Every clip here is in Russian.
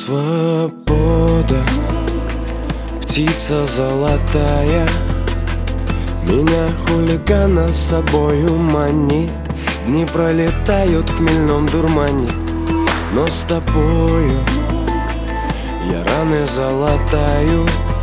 Свобода, птица золотая, меня хулигана с собою манит. Дни пролетают в хмельном дурмане, но с тобою я раны залатаю,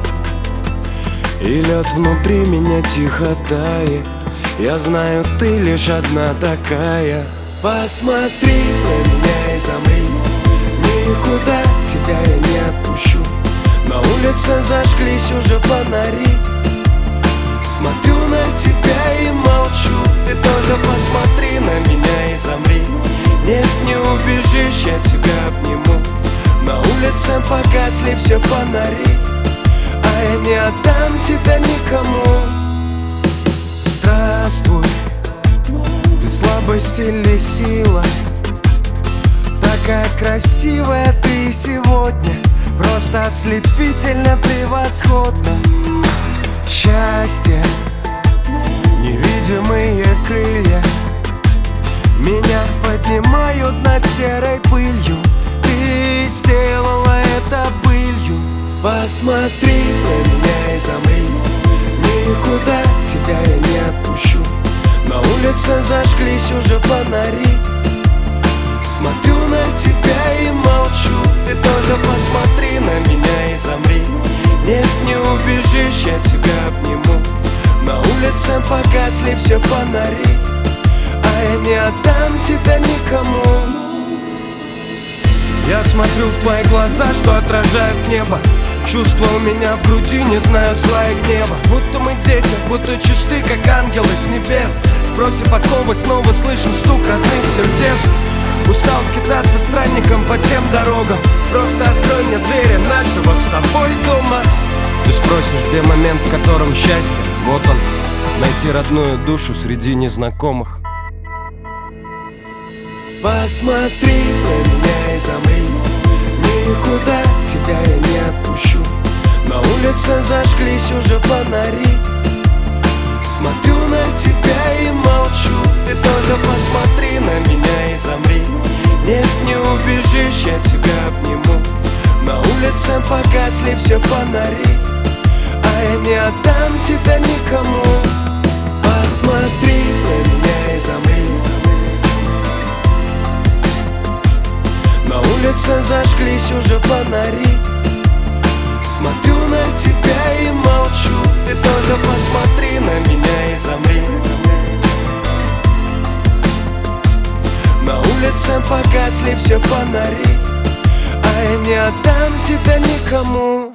и лед внутри меня тихо тает. Я знаю, ты лишь одна такая. Посмотри на меня и замри, никуда тебя я не отпущу. На улице зажглись уже фонари, смотрю на тебя и молчу. Ты тоже посмотри на меня и замри. Нет, не убежишь, я тебя обниму. На улице погасли все фонари, а я не отдам тебя никому. Здравствуй, ты слабость или сила? Такая красивая ты сегодня, просто ослепительно превосходно. Счастье, невидимые крылья меня поднимают над серой пылью. Ты сделала это былью. Посмотри на меня и замри, никуда тебя я не отпущу. На улице зажглись уже фонари, смотрю на тебя и молчу. Ты тоже посмотри на меня и замри. Нет, не убежишь, я тебя обниму. На улице погасли все фонари, а я не отдам тебя никому. Я смотрю в твои глаза, что отражают небо. Чувства у меня в груди не знают зла и гнева. Будто мы дети, будто чисты, как ангелы с небес. Спросив оковы, снова слышу стук родных сердец. Устал скитаться странником по тем дорогам. Просто открой мне двери нашего с тобой дома. Ты спросишь, где момент, в котором счастье? Вот он, найти родную душу среди незнакомых. Посмотри на меня и замри, никуда тебя я не отпущу. На улице зажглись уже фонари, смотрю на тебя и молчу. Ты тоже посмотри на меня и замри. Нет, не убежишь, я тебя обниму. На улице погасли все фонари, а я не отдам тебя никому. Посмотри на меня и замри. На улице зажглись уже фонари, смотрю на тебя и молчу. Ты тоже посмотри на меня и замри. На улице погасли все фонари, а я не отдам тебя никому.